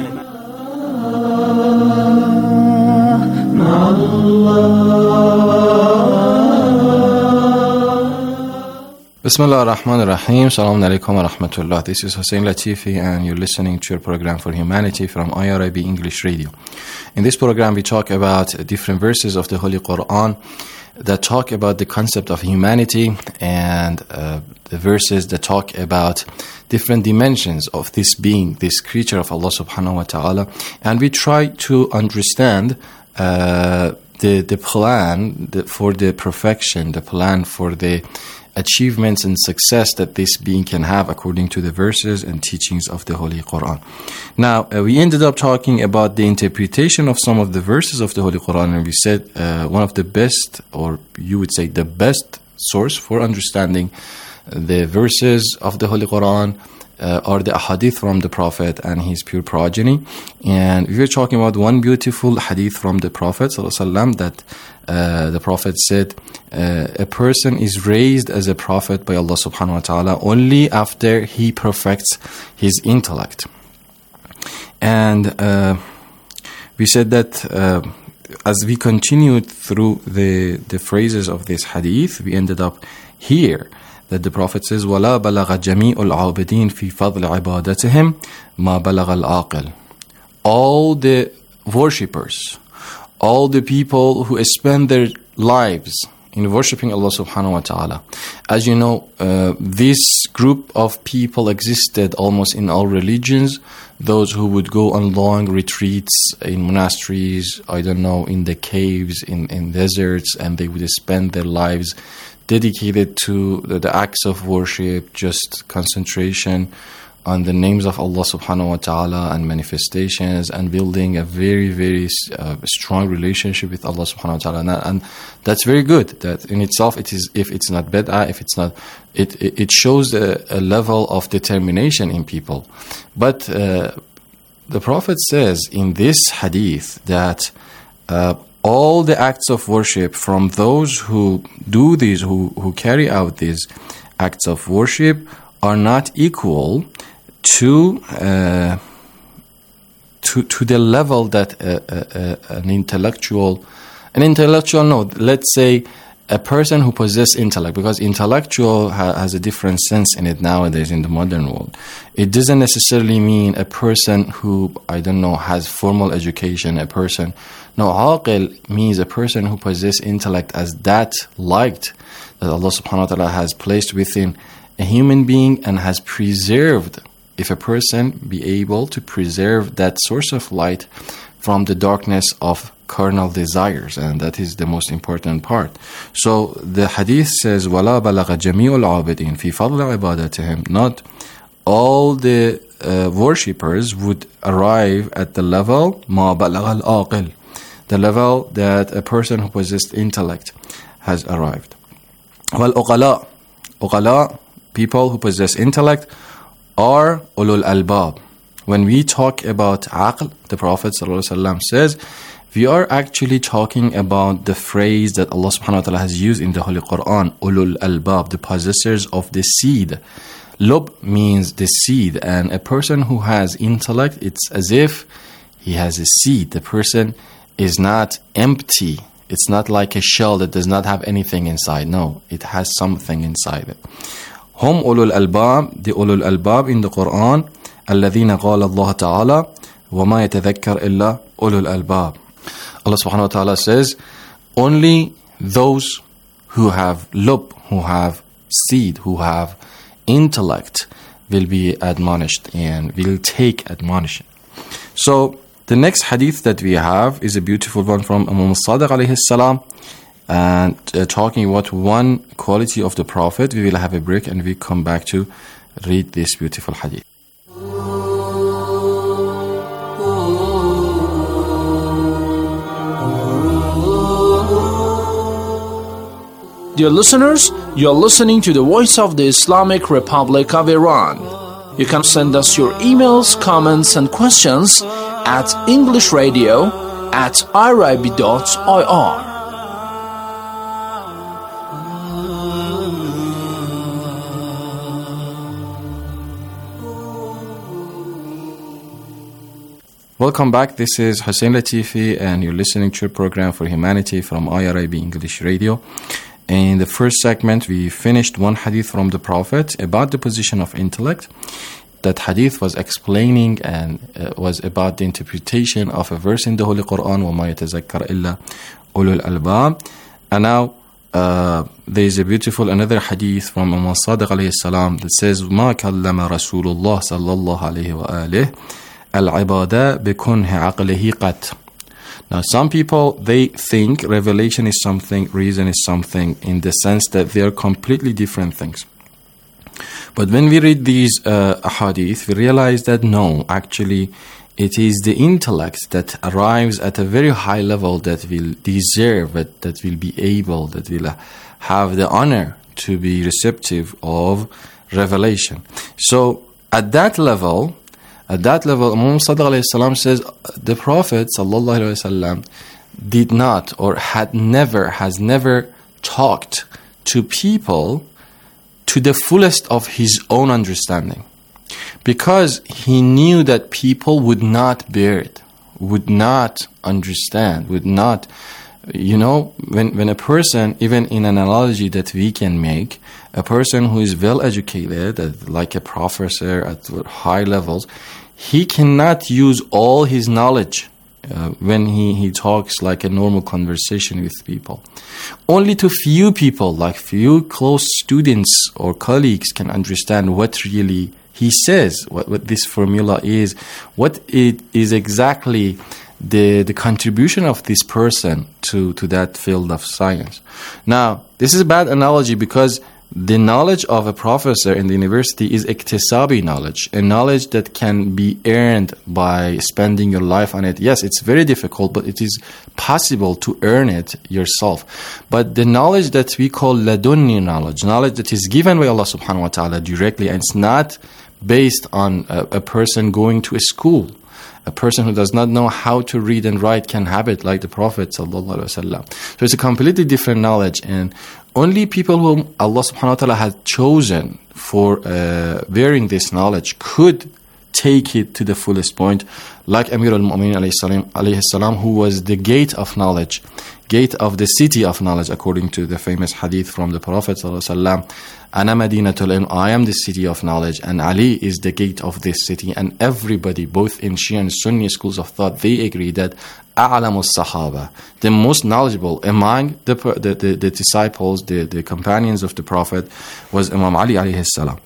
Bismillah ar-Rahman ar-Rahim. Salaam alaikum wa rahmatullah. This is Hussein Latifi and you're listening to your program for humanity from I R I B English Radio. In this program we talk about different verses of the Holy Quran that talk about the concept of humanity and uh, the verses that talk about different dimensions of this being, this creature of Allah subhanahu wa ta'ala. And we try to understand uh, the, the plan the, for the perfection, the plan for the achievements and success that this being can have according to the verses and teachings of the Holy Quran. Now, uh, we ended up talking about the interpretation of some of the verses of the Holy Quran, and we said uh, one of the best, or you would say the best source for understanding the verses of the Holy Quran uh, are the hadith from the Prophet and his pure progeny. And we were talking about one beautiful hadith from the Prophet ﷺ that uh, the Prophet said, uh, a person is raised as a prophet by Allah subhanahu wa ta'ala only after he perfects his intellect. And uh, we said that uh, as we continued through the, the phrases of this hadith, we ended up here that the Prophet says, وَلَا بَلَغَ جَمِيعُ الْعَابِدِينَ فِي فَضْلِ عِبَادَتِهِمْ مَا بَلَغَ الْعَاقِلِ. All the worshippers, all the people who spend their lives in worshipping Allah subhanahu wa ta'ala. As you know, uh, this group of people existed almost in all religions. Those who would go on long retreats in monasteries, I don't know, in the caves, in, in deserts, and they would spend their lives dedicated to the, the acts of worship, just concentration on the names of Allah subhanahu wa ta'ala and manifestations, and building a very, very uh, strong relationship with Allah subhanahu wa ta'ala. And, and that's very good. That in itself, it is, if it's not bid'ah, if it's not, it, it, it shows a, a level of determination in people. But uh, the Prophet says in this hadith that uh, all the acts of worship from those who do these, who, who carry out these acts of worship, are not equal to uh, to to the level that uh, uh, uh, an intellectual, an intellectual, no, let's say a person who possesses intellect, because intellectual ha- has a different sense in it nowadays in the modern world. It doesn't necessarily mean a person who, I don't know, has formal education, a person. No, aqil means a person who possesses intellect as that light that Allah subhanahu wa ta'ala has placed within a human being and has preserved. If a person be able to preserve that source of light from the darkness of carnal desires, and that is the most important part. So the hadith says, وَلَا بَلَغَ جَمِيعُ الْعَابِدِينَ فِي فَضْلِ عِبَادَتِهِمْ. Not all the uh, worshippers would arrive at the level مَا بَلَغَ الْعَاقِلِ, the level that a person who possessed intellect has arrived. وَالْأُقَلَاء, uqala, people who possess intellect, are ulul albab. When we talk about aql, the Prophet ﷺ says, we are actually talking about the phrase that Allah subhanahu wa ta'ala has used in the Holy Quran, ulul albab, the possessors of the seed. Lub means the seed, and a person who has intellect, it's as if he has a seed. The person is not empty. It's not like a shell that does not have anything inside. No, it has something inside it. Hum ulul albab, the ulul albab in the Quran, الذين قال الله تعالى وما يتذكر إلا أولو الألباب. Allah subhanahu wa ta'ala says, only those who have lub, who have seed, who have intellect will be admonished and will take admonition. So the next hadith that we have is a beautiful one from Imam Sadiq alayhi salam, and uh, talking about one quality of the Prophet. We will have a break and we come back to read this beautiful hadith. Dear listeners, you are listening to the Voice of the Islamic Republic of Iran. You can send us your emails, comments, and questions at englishradio at irib dot I R. Welcome back. This is Hussein Latifi, and you're listening to a program for humanity from I R I B English Radio. In the first segment, we finished one hadith from the Prophet about the position of intellect. That hadith was explaining and uh, was about the interpretation of a verse in the Holy Quran, وَمَا يَتَذَكَّرْ إِلَّا أُولُو الْأَلْبَابِ. And now uh, there is a beautiful another hadith from Imam Sadiq alayhi salam that says, مَا كَلَّمَ رَسُولُ اللَّهِ صَلَّى اللَّهُ عَلَيْهِ وَآلِهِ الْعِبَادَةِ بِكُنْهِ عَقْلِهِ قَتْ. Now, some people, they think revelation is something, reason is something, in the sense that they are completely different things. But when we read these uh, hadith, we realize that no, actually, it is the intellect that arrives at a very high level that will deserve it, that will be able, that will have the honor to be receptive of revelation. So, at that level, At that level, Imam Sadiq alayhi salam says the Prophet sallallahu alayhi wasallam did not or had never, has never talked to people to the fullest of his own understanding, because he knew that people would not bear it, would not understand, would not, you know, when, when a person, even in an analogy that we can make, a person who is well educated, like a professor at high levels, he cannot use all his knowledge uh, when he, he talks like a normal conversation with people. Only to few people, like few close students or colleagues, can understand what really he says, what, what this formula is, what it is exactly the the contribution of this person to, to that field of science. Now, this is a bad analogy because the knowledge of a professor in the university is iktisabi knowledge, a knowledge that can be earned by spending your life on it. Yes, it's very difficult, but it is possible to earn it yourself. But the knowledge that we call ladunni knowledge, knowledge that is given by Allah subhanahu wa ta'ala directly, and it's not based on a, a person going to a school. A person who does not know how to read and write can have it like the Prophet sallallahu alaihi wasallam. So it's a completely different knowledge, and only people whom Allah subhanahu wa ta'ala has chosen for uh, bearing this knowledge could take it to the fullest point, like Amir al-Mu'minin alayhi salam, who was the gate of knowledge, gate of the city of knowledge, according to the famous hadith from the Prophet sallallahu alaihi wasallam, Ana Madinatul Ilm, I am the city of knowledge, and Ali is the gate of this city. And everybody, both in Shia and Sunni schools of thought, they agree that A'lamus Sahaba, the most knowledgeable among the, the, the, the disciples, the, the companions of the Prophet, was Imam Ali alayhi salam.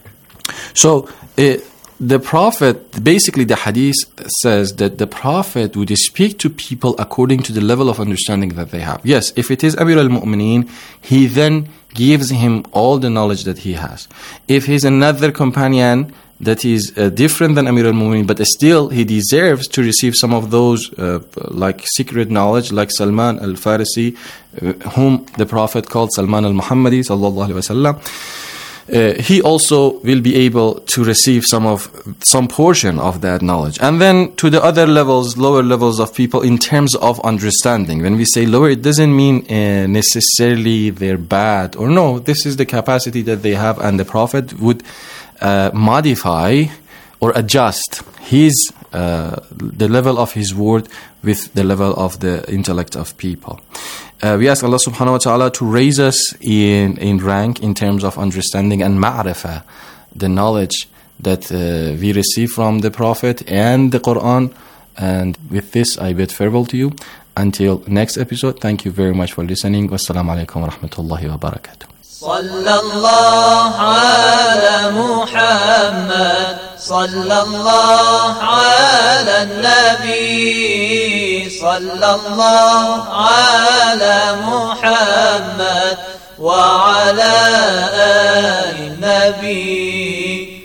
So, uh, the Prophet, basically the hadith says that the Prophet would speak to people according to the level of understanding that they have. Yes, if it is Amir al-Mu'mineen, he then gives him all the knowledge that he has. If he's another companion that is uh, different than Amir al-Mu'mineen, but still he deserves to receive some of those uh, like secret knowledge, like Salman al-Farisi, uh, whom the Prophet called Salman al-Muhammadi sallallahu alaihi wasallam. uh, he also will be able to receive some of some portion of that knowledge. And then to the other levels, lower levels of people in terms of understanding. When we say lower, it doesn't mean uh, necessarily they're bad or no. This is the capacity that they have, and the Prophet would uh, modify or adjust his uh, the level of his word with the level of the intellect of people. Uh, we ask Allah subhanahu wa ta'ala to raise us in, in rank in terms of understanding and ma'rifah, the knowledge that uh, we receive from the Prophet and the Quran. And with this, I bid farewell to you. Until next episode, thank you very much for listening. Wassalamu alaikum wa rahmatullahi wa barakatuh. صلى الله على محمد صلى الله على النبي صلى الله على محمد وعلى آل النبي.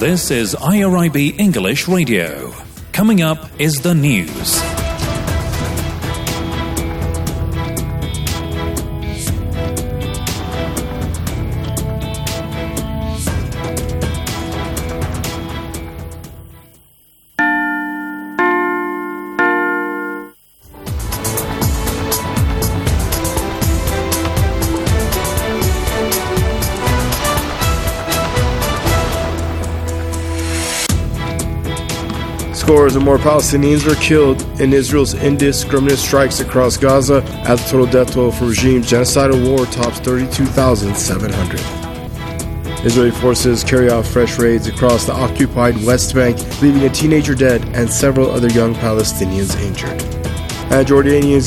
This is I R I B English Radio. Coming up is the news. Scores of more Palestinians were killed in Israel's indiscriminate strikes across Gaza as the total death toll for regime's genocidal war tops thirty-two thousand seven hundred. Israeli forces carry out fresh raids across the occupied West Bank, leaving a teenager dead and several other young Palestinians injured. And Jordanians